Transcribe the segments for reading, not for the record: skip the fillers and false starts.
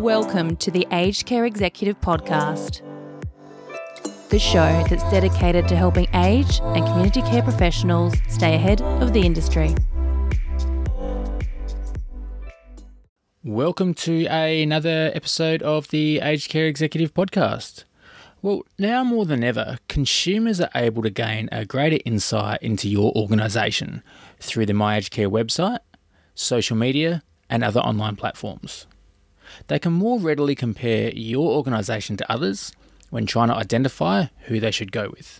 Welcome to the Aged Care Executive Podcast, the show that's dedicated to helping aged and community care professionals stay ahead of the industry. Welcome to another episode of the Aged Care Executive Podcast. Well, now more than ever, consumers are able to gain a greater insight into your organisation through the My Aged Care website, social media, and other online platforms. They can more readily compare your organisation to others when trying to identify who they should go with.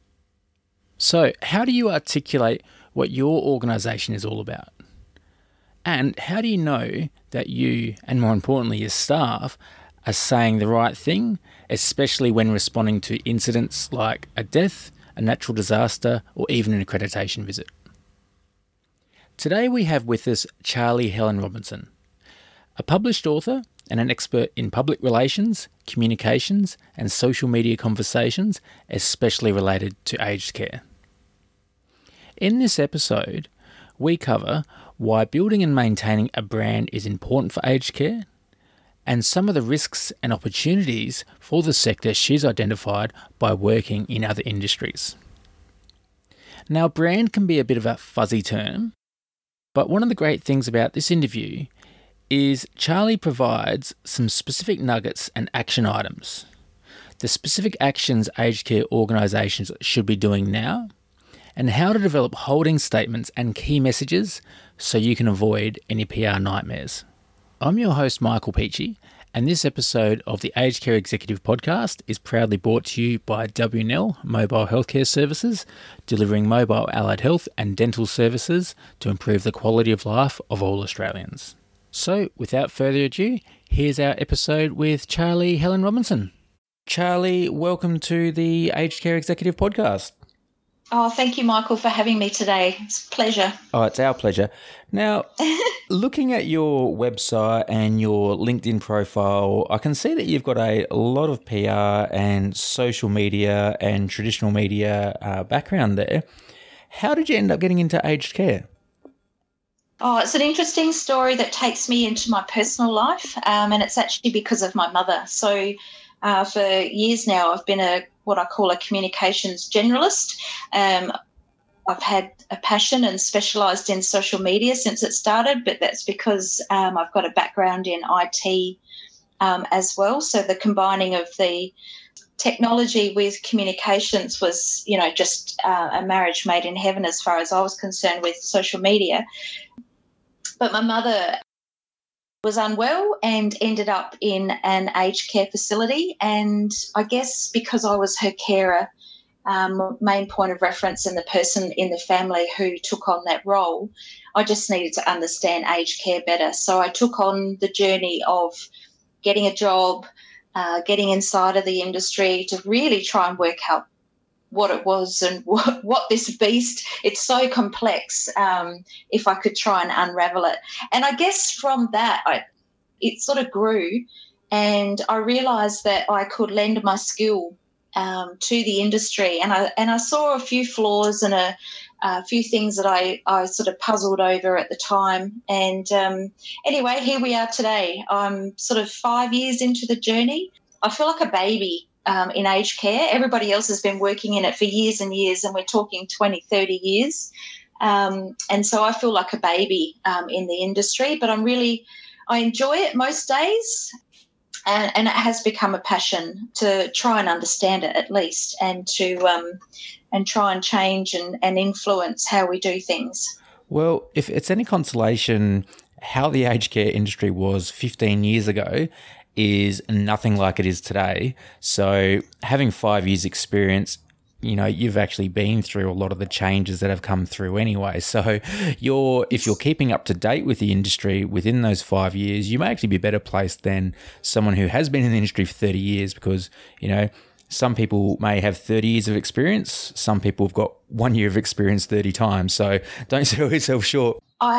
So, how do you articulate what your organisation is all about? And how do you know that you, and more importantly your staff, are saying the right thing, especially when responding to incidents like a death, a natural disaster, or even an accreditation visit? Today we have with us Charlie Helen Robinson, a published author and an expert in public relations, communications, and social media conversations, especially related to aged care. In this episode, we cover why building and maintaining a brand is important for aged care, and some of the risks and opportunities for the sector she's identified by working in other industries. Now, brand can be a bit of a fuzzy term, but one of the great things about this interview is Charlie provides some specific nuggets and action items. The specific actions aged care organisations should be doing now, and how to develop holding statements and key messages so you can avoid any PR nightmares. I'm your host, Michael Peachy, and this episode of the Aged Care Executive Podcast is proudly brought to you by WNL Mobile Healthcare Services, delivering mobile allied health and dental services to improve the quality of life of all Australians. So, without further ado, here's our episode with Charlie Helen Robinson. Charlie, welcome to the Aged Care Executive Podcast. Oh, thank you, Michael, for having me today. It's a pleasure. Oh, it's our pleasure. Now, looking at your website and your LinkedIn profile, I can see that you've got a lot of PR and social media and traditional media background there. How did you end up getting into aged care? Oh, it's an interesting story that takes me into my personal life, and it's actually because of my mother. So for years now, I've been what I call a communications generalist. I've had a passion and specialised in social media since it started, but that's because I've got a background in IT as well. So the combining of the technology with communications was, just a marriage made in heaven as far as I was concerned with social media. But my mother was unwell and ended up in an aged care facility, and I guess because I was her carer, main point of reference and the person in the family who took on that role, I just needed to understand aged care better. So I took on the journey of getting a job, getting inside of the industry to really try and work out what it was and what this beast, it's so complex, if I could try and unravel it. And I guess from that, it sort of grew, and I realised that I could lend my skill to the industry. And I saw a few flaws and a few things that I sort of puzzled over at the time. And anyway, here we are today. I'm sort of 5 years into the journey. I feel like a baby in aged care. Everybody else has been working in it for years and years, and we're talking 20, 30 years. And so I feel like a baby in the industry, but I enjoy it most days, and it has become a passion to try and understand it at least, and to and try and change and influence how we do things. Well, if it's any consolation, how the aged care industry was 15 years ago is nothing like it is today. So having 5 years experience, you've actually been through a lot of the changes that have come through anyway. So if you're keeping up to date with the industry within those 5 years, you may actually be better placed than someone who has been in the industry for 30 years because, some people may have 30 years of experience. Some people have got 1 year of experience 30 times. So don't sell yourself short.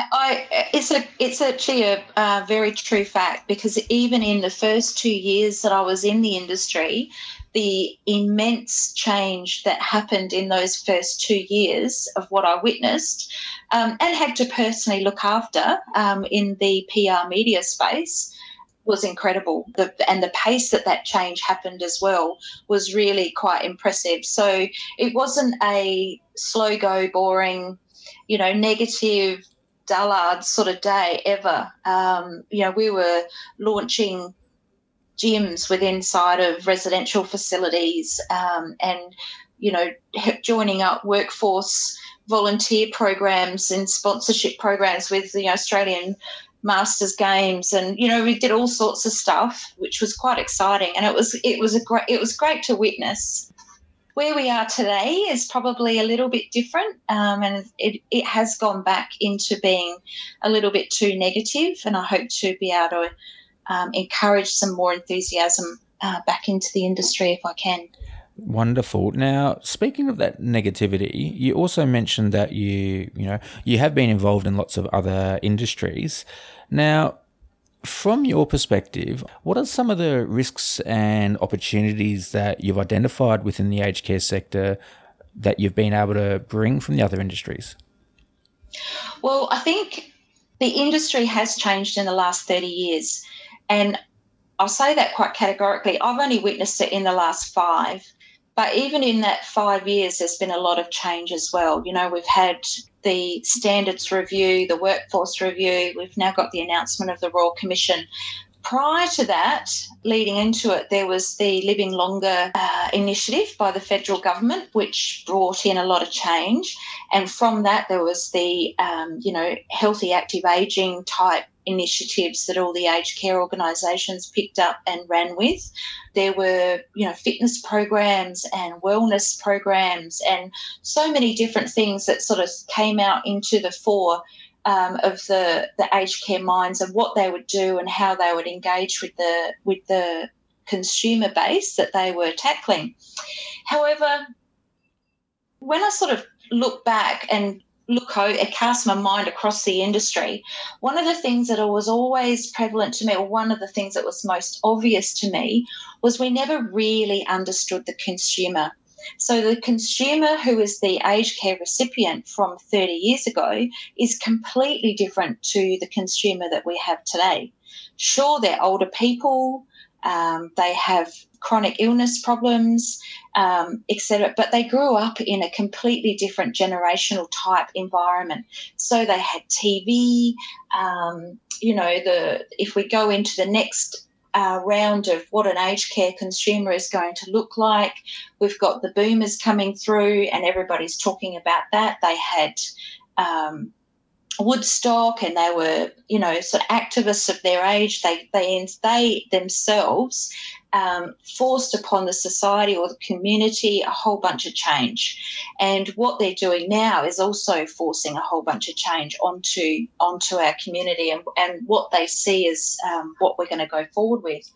It's actually a very true fact, because even in the first 2 years that I was in the industry, the immense change that happened in those first 2 years of what I witnessed and had to personally look after in the PR media space was incredible. And the pace that change happened as well was really quite impressive. So it wasn't a slow go, boring, negative, dullard sort of day ever. We were launching gyms inside of residential facilities, and joining up workforce volunteer programs and sponsorship programs with the Australian Masters Games, and we did all sorts of stuff, which was quite exciting, and it was great to witness. Where we are today is probably a little bit different, and it has gone back into being a little bit too negative, and I hope to be able to encourage some more enthusiasm back into the industry if I can. Wonderful. Now, speaking of that negativity, you also mentioned that you have been involved in lots of other industries. Now, from your perspective, what are some of the risks and opportunities that you've identified within the aged care sector that you've been able to bring from the other industries? Well, I think the industry has changed in the last 30 years, and I'll say that quite categorically. I've only witnessed it in the last 5. But even in that 5 years, there's been a lot of change as well. We've had the standards review, the workforce review. We've now got the announcement of the Royal Commission. Prior to that, leading into it, there was the Living Longer initiative by the federal government, which brought in a lot of change. And from that, there was the, healthy, active ageing type initiatives that all the aged care organisations picked up and ran with. There were, fitness programs and wellness programs and so many different things that sort of came out into the fore of the aged care minds of what they would do and how they would engage with the consumer base that they were tackling. However, when I sort of look back and cast my mind across the industry, one of the things that was always prevalent to me, or one of the things that was most obvious to me, was we never really understood the consumer. So the consumer who is the aged care recipient from 30 years ago is completely different to the consumer that we have today. Sure, they're older people, they have chronic illness problems, etc. But they grew up in a completely different generational type environment. So they had TV, if we go into the next round of what an aged care consumer is going to look like, we've got the boomers coming through and everybody's talking about that. They had Woodstock, and they were, sort of activists of their age. They themselves forced upon the society or the community a whole bunch of change. And what they're doing now is also forcing a whole bunch of change onto our community and what they see as what we're going to go forward with.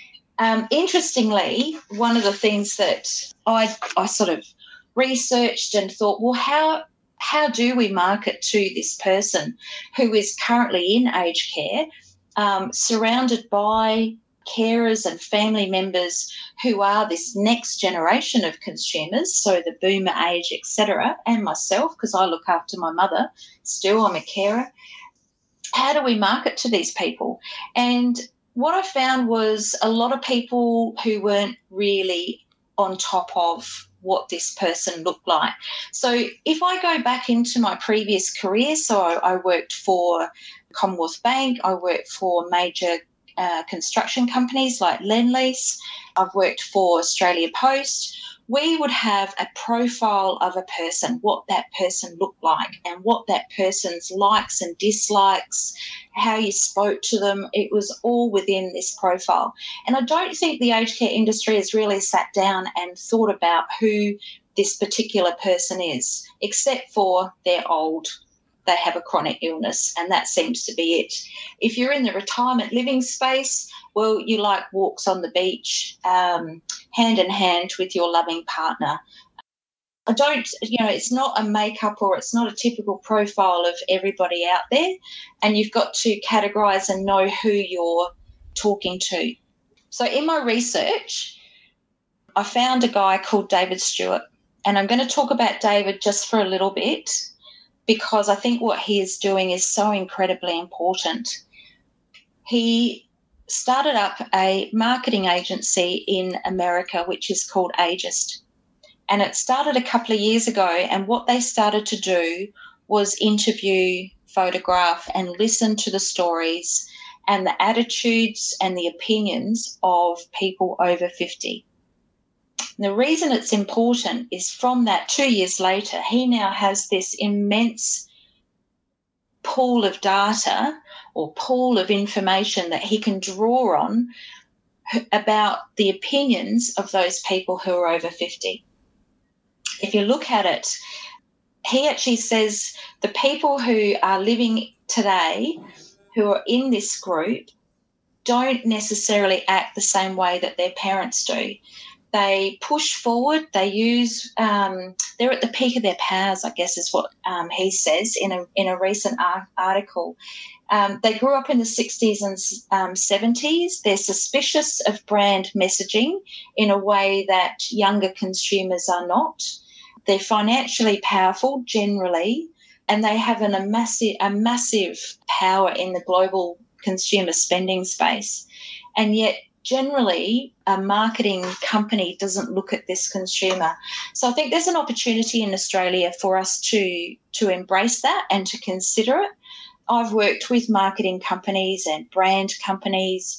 Interestingly, one of the things that I sort of researched and thought, well, how do we market to this person who is currently in aged care, surrounded by carers and family members who are this next generation of consumers, so the boomer age, etc., and myself, because I look after my mother still, I'm a carer. How do we market to these people? And what I found was a lot of people who weren't really on top of what this person looked like. So if I go back into my previous career, so I worked for Commonwealth Bank, I worked for major construction companies like Lendlease, I've worked for Australia Post. We would have a profile of a person, what that person looked like and what that person's likes and dislikes, how you spoke to them. It was all within this profile. And I don't think the aged care industry has really sat down and thought about who this particular person is, except for they're old, they have a chronic illness, and that seems to be it. If you're in the retirement living space, well, you like walks on the beach, hand in hand with your loving partner. I don't, it's not a makeup or it's not a typical profile of everybody out there, and you've got to categorise and know who you're talking to. So in my research, I found a guy called David Stewart, and I'm going to talk about David just for a little bit, because I think what he is doing is so incredibly important. He started up a marketing agency in America, which is called Ageist. And it started a couple of years ago, and what they started to do was interview, photograph, and listen to the stories and the attitudes and the opinions of people over 50. And the reason it's important is from that 2 years later, he now has this immense pool of data or pool of information that he can draw on about the opinions of those people who are over 50. If you look at it, he actually says the people who are living today who are in this group don't necessarily act the same way that their parents do. They push forward, they use, they're at the peak of their powers, I guess is what he says in a recent article. They grew up in the 60s and 70s. They're suspicious of brand messaging in a way that younger consumers are not. They're financially powerful generally, and they have a massive power in the global consumer spending space. And yet generally a marketing company doesn't look at this consumer. So I think there's an opportunity in Australia for us to embrace that and to consider it. I've worked with marketing companies and brand companies,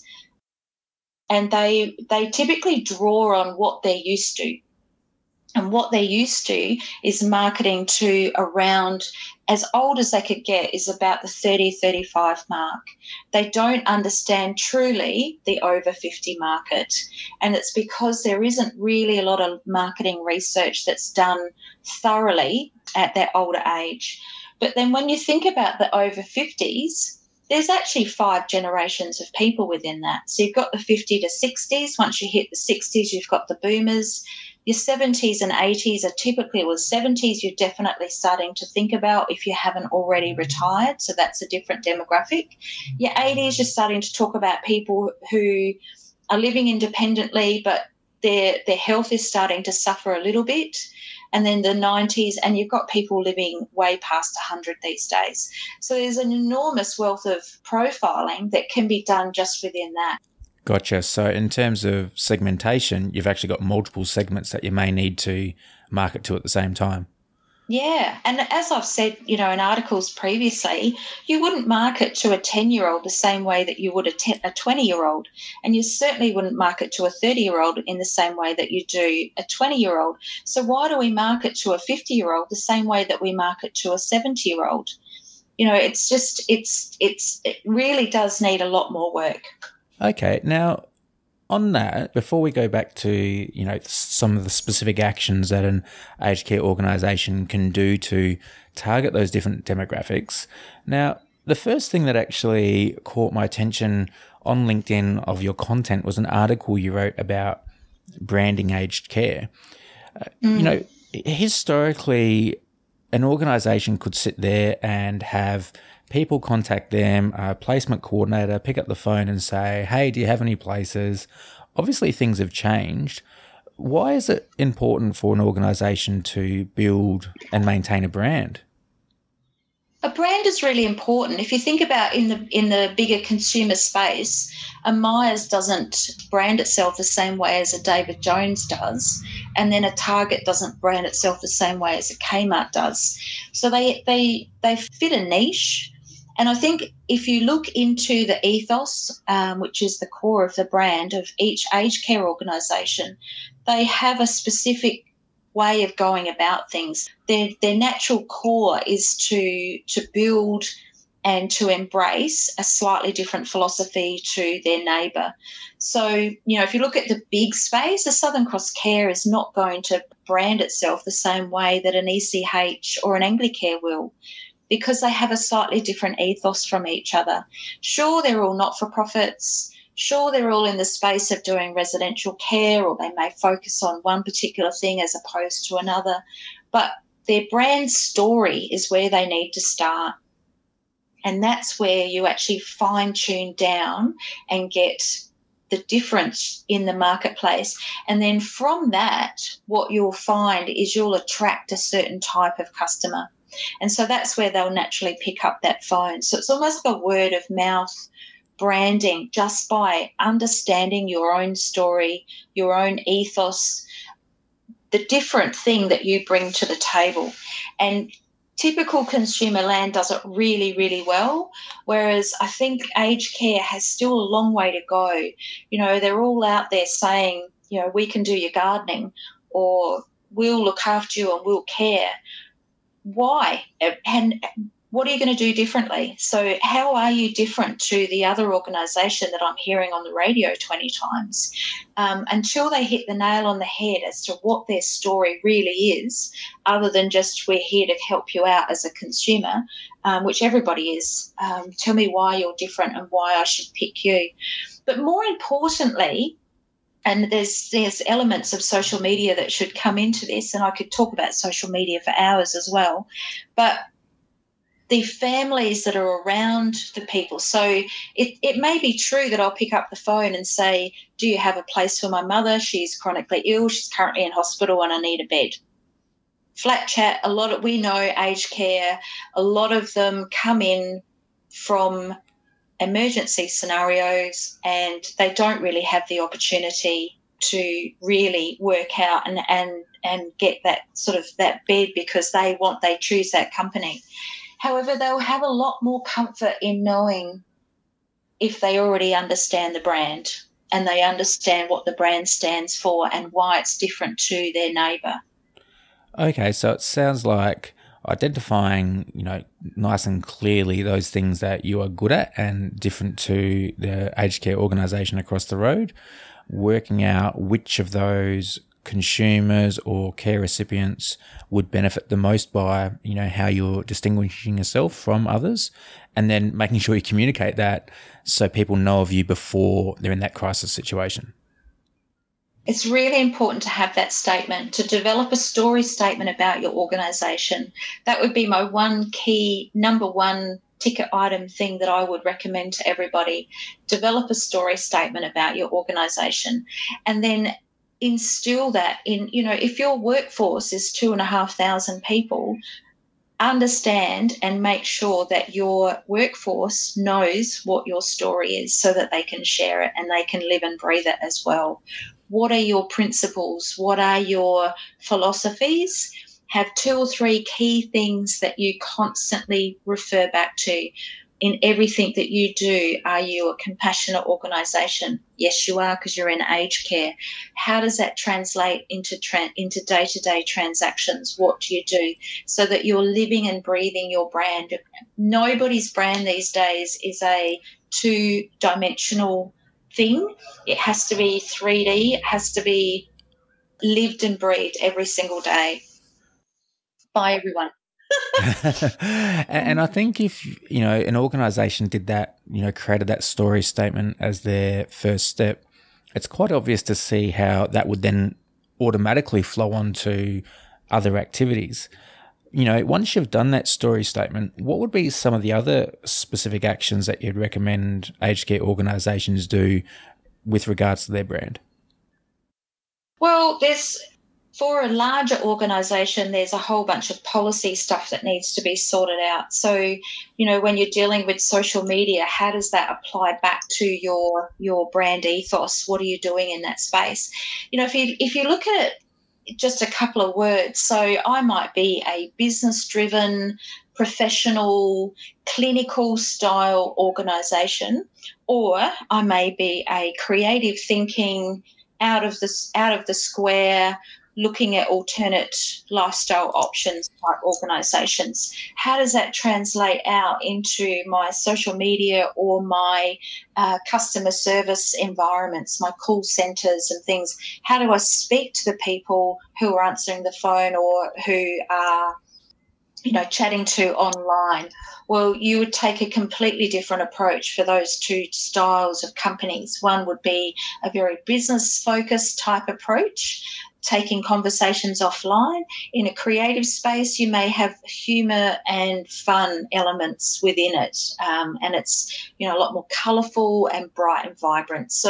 and they typically draw on what they're used to. And what they're used to is marketing to around, as old as they could get, is about the 30, 35 mark. They don't understand truly the over 50 market. And it's because there isn't really a lot of marketing research that's done thoroughly at that older age. But then when you think about the over 50s, there's actually 5 generations of people within that. So you've got the 50 to 60s. Once you hit the 60s, you've got the boomers. Your 70s and 80s are typically, well, 70s you're definitely starting to think about if you haven't already retired, so that's a different demographic. Your 80s, you're starting to talk about people who are living independently, but their health is starting to suffer a little bit. And then the 90s, and you've got people living way past 100 these days. So there's an enormous wealth of profiling that can be done just within that. Gotcha. So in terms of segmentation, you've actually got multiple segments that you may need to market to at the same time. Yeah. And as I've said, in articles previously, you wouldn't market to a 10-year-old the same way that you would a 20-year-old. And you certainly wouldn't market to a 30-year-old in the same way that you do a 20-year-old. So why do we market to a 50-year-old the same way that we market to a 70-year-old? It really does need a lot more work. Okay, now on that, before we go back to some of the specific actions that an aged care organisation can do to target those different demographics, now the first thing that actually caught my attention on LinkedIn of your content was an article you wrote about branding aged care. Historically, an organisation could sit there and have people contact them, a placement coordinator, pick up the phone and say, hey, do you have any places? Obviously, things have changed. Why is it important for an organisation to build and maintain a brand? A brand is really important. If you think about in the bigger consumer space, a Myers doesn't brand itself the same way as a David Jones does, and then a Target doesn't brand itself the same way as a Kmart does. So they fit a niche. And I think if you look into the ethos, which is the core of the brand of each aged care organisation, they have a specific way of going about things. Their natural core is to build and to embrace a slightly different philosophy to their neighbour. So, if you look at the big space, the Southern Cross Care is not going to brand itself the same way that an ECH or an Anglicare will, because they have a slightly different ethos from each other. Sure, they're all not-for-profits. Sure, they're all in the space of doing residential care, or they may focus on one particular thing as opposed to another. But their brand story is where they need to start. And that's where you actually fine-tune down and get the difference in the marketplace. And then from that, what you'll find is you'll attract a certain type of customer. And so that's where they'll naturally pick up that phone. So it's almost like a word of mouth branding just by understanding your own story, your own ethos, the different thing that you bring to the table. And typical consumer land does it really, really well, whereas I think aged care has still a long way to go. You know, they're all out there saying, you know, we can do your gardening, or we'll look after you and we'll care. Why? And what are you going to do differently? So how are you different to the other organisation that I'm hearing on the radio 20 times? Until they hit the nail on the head as to what their story really is, other than just we're here to help you out as a consumer, which everybody is. Tell me why you're different and why I should pick you. But more importantly, and there's elements of social media that should come into this, and I could talk about social media for hours as well, but the families that are around the people. So it may be true that I'll pick up the phone and say, do you have a place for my mother? She's chronically ill. She's currently in hospital and I need a bed. Flat chat, we know aged care, a lot of them come in from emergency scenarios and they don't really have the opportunity to really work out and get that sort of that bed because they choose that company. However, they'll have a lot more comfort in knowing if they already understand the brand and they understand what the brand stands for and why it's different to their neighbour. Okay, so it sounds like identifying, you know, nice and clearly those things that you are good at and different to the aged care organisation across the road, working out which of those consumers or care recipients would benefit the most by, you know, how you're distinguishing yourself from others, and then making sure you communicate that so people know of you before they're in that crisis situation. It's really important to have that statement, to develop a story statement about your organisation. That would be my number one ticket item thing that I would recommend to everybody. Develop a story statement about your organisation, and then instill that in, you know, if your workforce is 2,500 people, understand and make sure that your workforce knows what your story is so that they can share it and they can live and breathe it as well. What are your principles? What are your philosophies? Have 2 or 3 key things that you constantly refer back to. In everything that you do, are you a compassionate organisation? Yes, you are, because you're in aged care. How does that translate into day-to-day transactions? What do you do so that you're living and breathing your brand? Nobody's brand these days is a 2-dimensional thing. It has to be 3D. It has to be lived and breathed every single day by everyone. And I think if, you know, an organisation did that, you know, created that story statement as their first step, it's quite obvious to see how that would then automatically flow on to other activities. You know, once you've done that story statement, what would be some of the other specific actions that you'd recommend aged care organisations do with regards to their brand? Well, for a larger organisation, there's a whole bunch of policy stuff that needs to be sorted out. So, you know, when you're dealing with social media, how does that apply back to your brand ethos? What are you doing in that space? You know, if you look at it, just a couple of words. So I might be a business-driven, professional, clinical style organisation, or I may be a creative thinking, out of the square, looking at alternate lifestyle options type organisations. How does that translate out into my social media or my customer service environments, my call centres and things? How do I speak to the people who are answering the phone or who are, you know, chatting to online? Well, you would take a completely different approach for those 2 styles of companies. One would be a very business-focused type approach, taking conversations offline. In a creative space, you may have humour and fun elements within it, and it's, you know, a lot more colourful and bright and vibrant. So,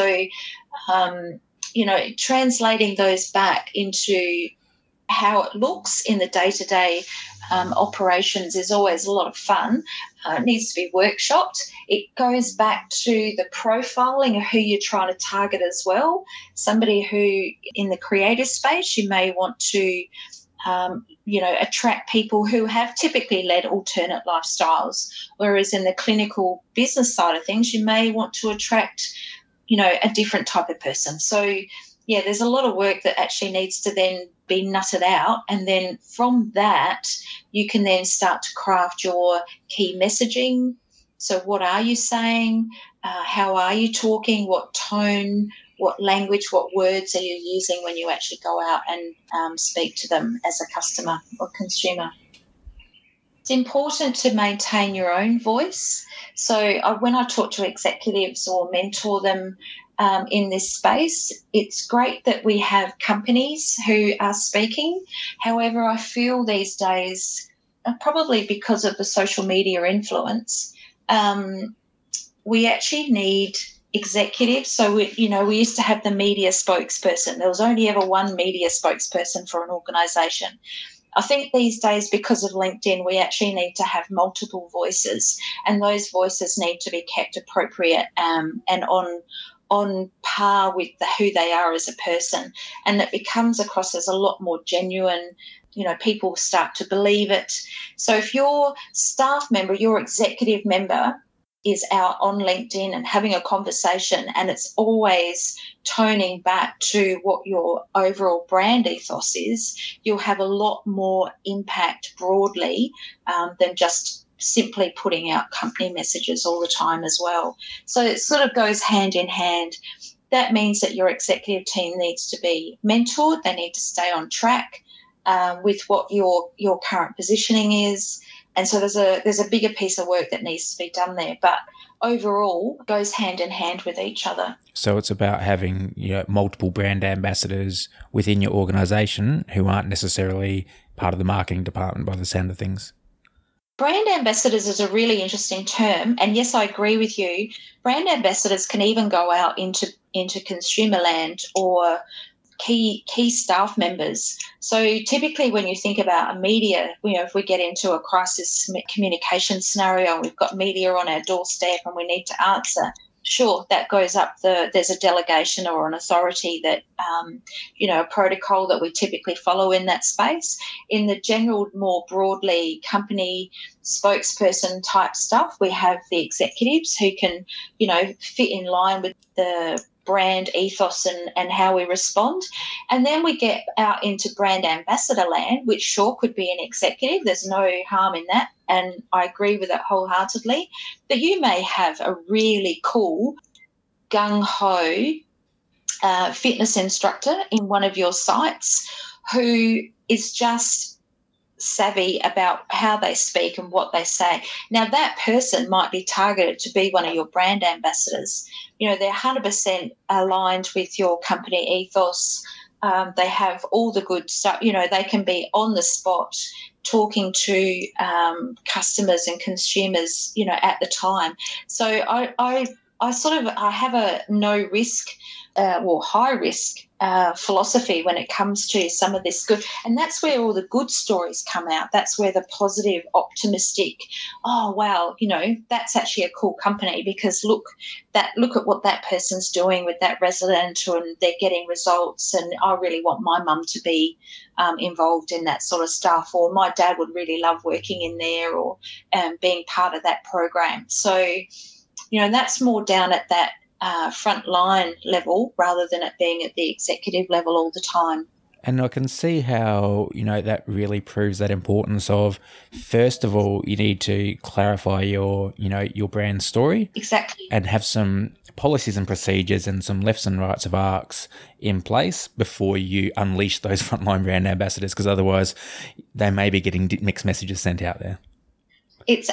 you know, translating those back into how it looks in the day-to-day operations is always a lot of fun. It needs to be workshopped. It goes back to the profiling of who you're trying to target as well. Somebody who, in the creative space, you may want to attract people who have typically led alternate lifestyles, whereas in the clinical business side of things, you may want to attract, a different type of person. So, yeah, there's a lot of work that actually needs to then be nutted out, and then from that, you can then start to craft your key messaging. So what are you saying? How are you talking? What tone? What language, what words are you using when you actually go out and speak to them as a customer or consumer? It's important to maintain your own voice. So when I talk to executives or mentor them in this space, it's great that we have companies who are speaking. However, I feel these days, probably because of the social media influence, we actually need executives. So we used to have the media spokesperson. There was only ever one media spokesperson for an organisation. I think these days, because of LinkedIn, we actually need to have multiple voices, and those voices need to be kept appropriate and on par with who they are as a person, and it becomes across as a lot more genuine. People start to believe it. So if your staff member, your executive member, is out on LinkedIn and having a conversation, and it's always toning back to what your overall brand ethos is, you'll have a lot more impact broadly than just simply putting out company messages all the time as well. So it sort of goes hand in hand. That means that your executive team needs to be mentored. They need to stay on track with what your current positioning is. And so there's a bigger piece of work that needs to be done there, but overall it goes hand in hand with each other. So it's about having multiple brand ambassadors within your organisation who aren't necessarily part of the marketing department by the sound of things. Brand ambassadors is a really interesting term, and yes, I agree with you. Brand ambassadors can even go out into consumer land or key staff members. So typically when you think about a media, if we get into a crisis communication scenario, we've got media on our doorstep and we need to answer, sure, that goes up there's a delegation or an authority that, a protocol that we typically follow in that space. In the general, more broadly company spokesperson type stuff, we have the executives who can, fit in line with the brand ethos and how we respond. And then we get out into brand ambassador land, which sure could be an executive. There's no harm in that. And I agree with it wholeheartedly. But you may have a really cool, gung-ho fitness instructor in one of your sites who is just savvy about how they speak and what they say. Now, that person might be targeted to be one of your brand ambassadors. They're 100% aligned with your company ethos. They have all the good stuff. They can be on the spot talking to customers and consumers, at the time. So I have a no risk high risk philosophy when it comes to some of this good. And that's where all the good stories come out. That's where the positive, optimistic, oh, wow, that's actually a cool company because look at what that person's doing with that resident and they're getting results, and I really want my mum to be involved in that sort of stuff, or my dad would really love working in there or being part of that program. So, that's more down at that frontline level rather than it being at the executive level all the time. And I can see how, that really proves that importance of, first of all, you need to clarify your brand story. Exactly. And have some policies and procedures and some lefts and rights of arcs in place before you unleash those frontline brand ambassadors, because otherwise they may be getting mixed messages sent out there. It's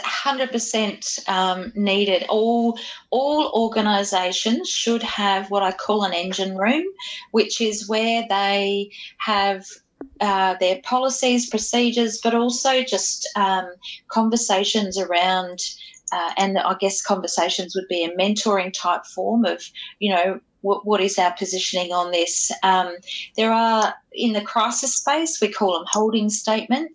100% needed. All organisations should have what I call an engine room, which is where they have their policies, procedures, but also just conversations around, and I guess conversations would be a mentoring type form of, what is our positioning on this? There are, in the crisis space, we call them holding statements.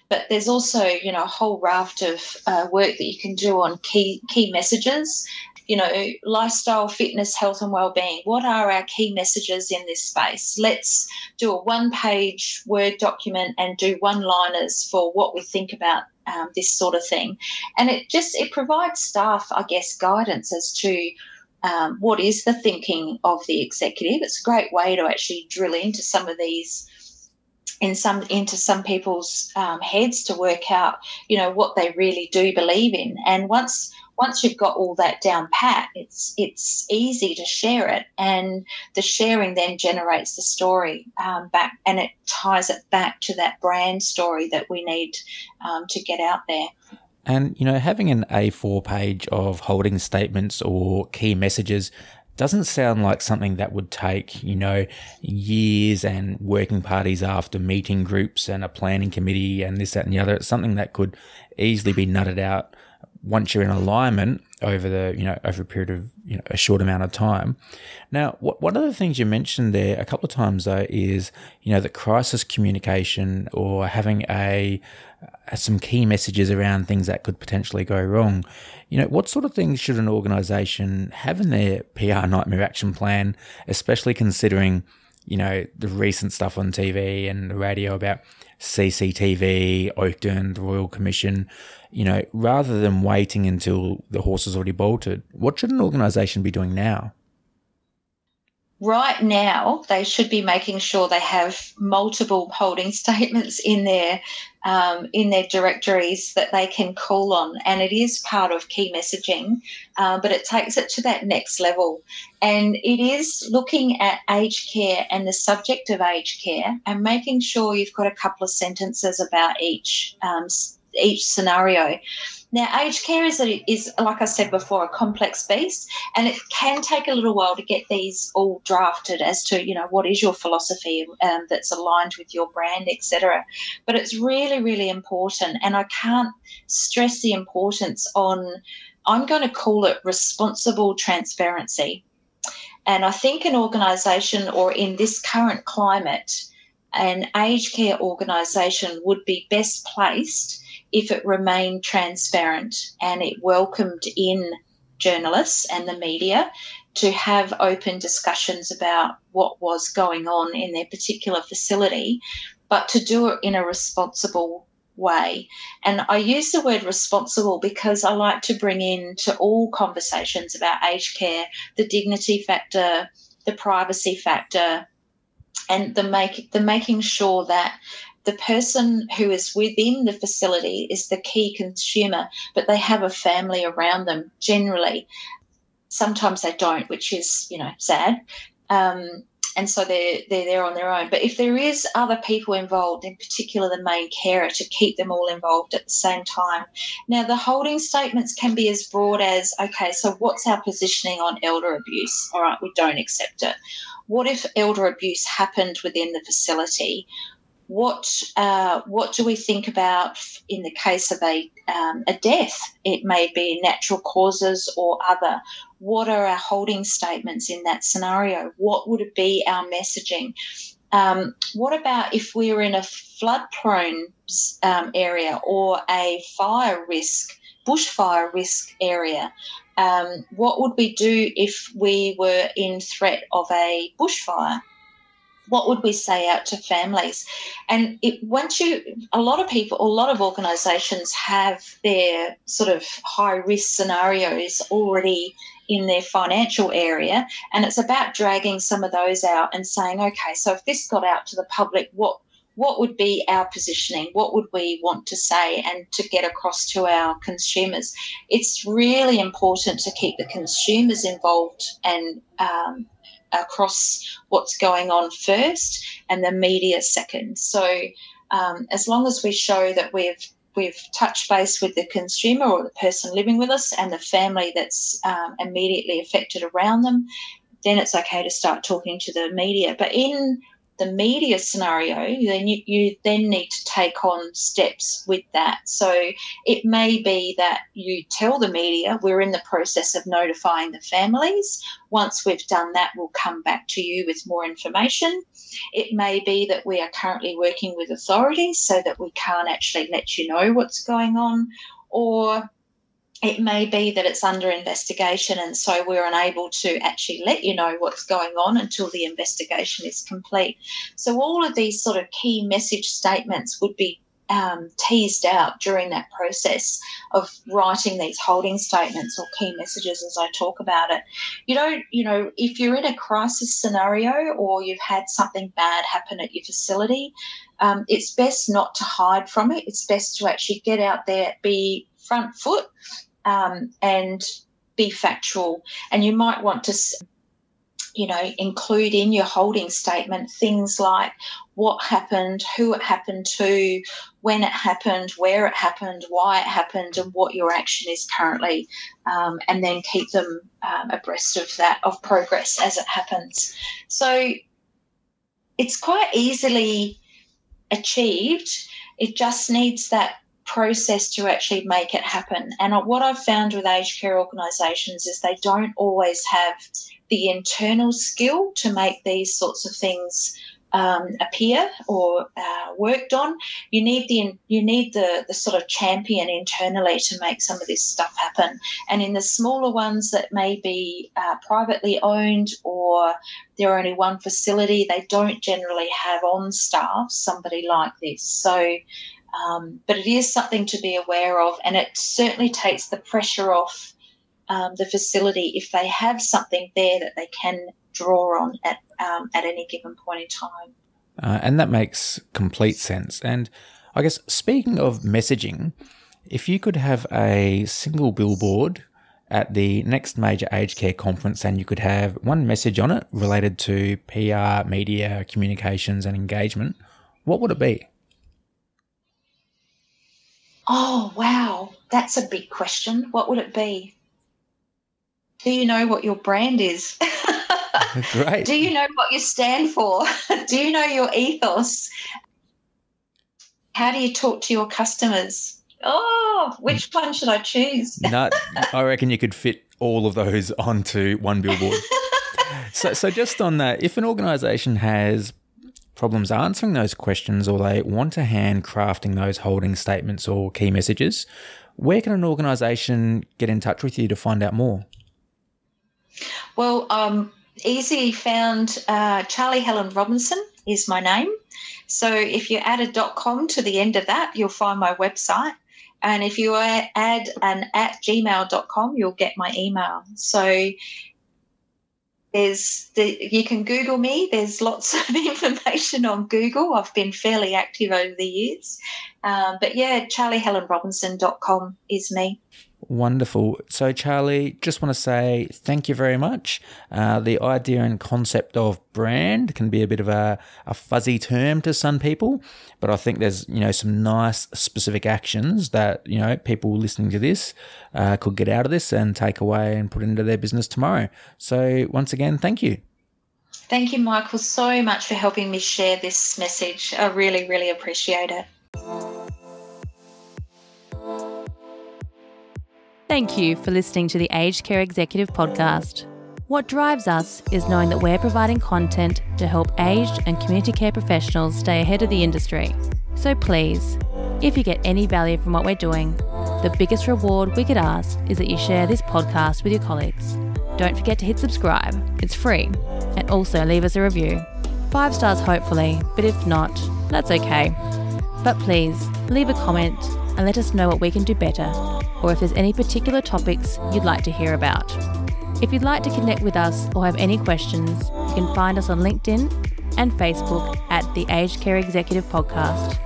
But there's also, a whole raft of work that you can do on key messages. Lifestyle, fitness, health and wellbeing. What are our key messages in this space? Let's do a one-page Word document and do one-liners for what we think about this sort of thing. And it provides staff, I guess, guidance as to what is the thinking of the executive. It's a great way to actually drill into some of these into some people's heads to work out, what they really do believe in. And once you've got all that down pat, it's easy to share it, and the sharing then generates the story back, and it ties it back to that brand story that we need to get out there. And, having an A4 page of holding statements or key messages doesn't sound like something that would take, years and working parties after meeting groups and a planning committee and this, that and the other. It's something that could easily be nutted out once you're in alignment over over a period of, a short amount of time. Now, one of the things you mentioned there a couple of times though is, the crisis communication or having some key messages around things that could potentially go wrong. What sort of things should an organisation have in their PR nightmare action plan, especially considering, the recent stuff on TV and the radio about CCTV, Oakden, the Royal Commission, rather than waiting until the horse has already bolted? What should an organisation be doing now? Right now, they should be making sure they have multiple holding statements in their directories that they can call on, and it is part of key messaging, but it takes it to that next level. And it is looking at aged care and the subject of aged care and making sure you've got a couple of sentences about each scenario. Now, aged care is, like I said before, a complex beast, and it can take a little while to get these all drafted as to, what is your philosophy that's aligned with your brand, etc. But it's really, really important, and I can't stress the importance on, I'm going to call it responsible transparency. And I think an organisation, or in this current climate, an aged care organisation would be best placed if it remained transparent and it welcomed in journalists and the media to have open discussions about what was going on in their particular facility, but to do it in a responsible way. And I use the word responsible because I like to bring into all conversations about aged care the dignity factor, the privacy factor, and the making sure that the person who is within the facility is the key consumer, but they have a family around them generally. Sometimes they don't, which is, sad. And so they're there on their own. But if there is other people involved, in particular the main carer, to keep them all involved at the same time. Now, the holding statements can be as broad as, okay, so what's our positioning on elder abuse? All right, we don't accept it. What if elder abuse happened within the facility? What do we think about in the case of a death? It may be natural causes or other. What are our holding statements in that scenario? What would it be our messaging? What about if we were in a flood-prone area or a bushfire risk area? What would we do if we were in threat of a bushfire? What would we say out to families? And a lot of organisations have their sort of high risk scenarios already in their financial area, and it's about dragging some of those out and saying, okay, so if this got out to the public, what would be our positioning? What would we want to say and to get across to our consumers? It's really important to keep the consumers involved and across what's going on first and the media second. So as long as we show that we've touched base with the consumer or the person living with us and the family that's immediately affected around them, then it's okay to start talking to the media. But in the media scenario, then you then need to take on steps with that. So it may be that you tell the media, we're in the process of notifying the families. Once we've done that, we'll come back to you with more information. It may be that we are currently working with authorities so that we can't actually let you know what's going on, or it may be that it's under investigation and so we're unable to actually let you know what's going on until the investigation is complete. So all of these sort of key message statements would be teased out during that process of writing these holding statements or key messages as I talk about it. If you're in a crisis scenario or you've had something bad happen at your facility, it's best not to hide from it. It's best to actually get out there, be front foot, and be factual. And you might want to, include in your holding statement things like what happened, who it happened to, when it happened, where it happened, why it happened, and what your action is currently, and then keep them abreast of that, of progress as it happens. So it's quite easily achieved. It just needs that process to actually make it happen. And what I've found with aged care organisations is they don't always have the internal skill to make these sorts of things appear or worked on. You need the sort of champion internally to make some of this stuff happen. And in the smaller ones that may be privately owned or there are only one facility, they don't generally have on staff somebody like this. So but it is something to be aware of, and it certainly takes the pressure off the facility if they have something there that they can draw on at any given point in time. And that makes complete sense. And I guess speaking of messaging, if you could have a single billboard at the next major aged care conference and you could have one message on it related to PR, media, communications and engagement, what would it be? Oh, wow. That's a big question. What would it be? Do you know what your brand is? Great. Do you know what you stand for? Do you know your ethos? How do you talk to your customers? Oh, which one should I choose? No, I reckon you could fit all of those onto one billboard. So just on that, if an organisation has problems answering those questions or they want a hand crafting those holding statements or key messages, where can an organisation get in touch with you to find out more? Well, easily found. Charlie Helen Robinson is my name. So if you add a .com to the end of that, you'll find my website. And if you add an @gmail.com, you'll get my email. So you can Google me. There's lots of information on Google. I've been fairly active over the years. But yeah, charliehelenrobinson.com is me. Wonderful. So, Charlie, just want to say thank you very much. The idea and concept of brand can be a bit of a fuzzy term to some people, but I think there's, some nice specific actions that, people listening to this could get out of this and take away and put into their business tomorrow. So, once again, thank you. Thank you, Michael, so much for helping me share this message. I really, really appreciate it. Thank you for listening to the Aged Care Executive Podcast. What drives us is knowing that we're providing content to help aged and community care professionals stay ahead of the industry. So please, if you get any value from what we're doing, the biggest reward we could ask is that you share this podcast with your colleagues. Don't forget to hit subscribe, it's free, and also leave us a review. 5 stars hopefully, but if not, that's okay. But please, leave a comment and let us know what we can do better, or if there's any particular topics you'd like to hear about. If you'd like to connect with us or have any questions, you can find us on LinkedIn and Facebook at the Aged Care Executive Podcast.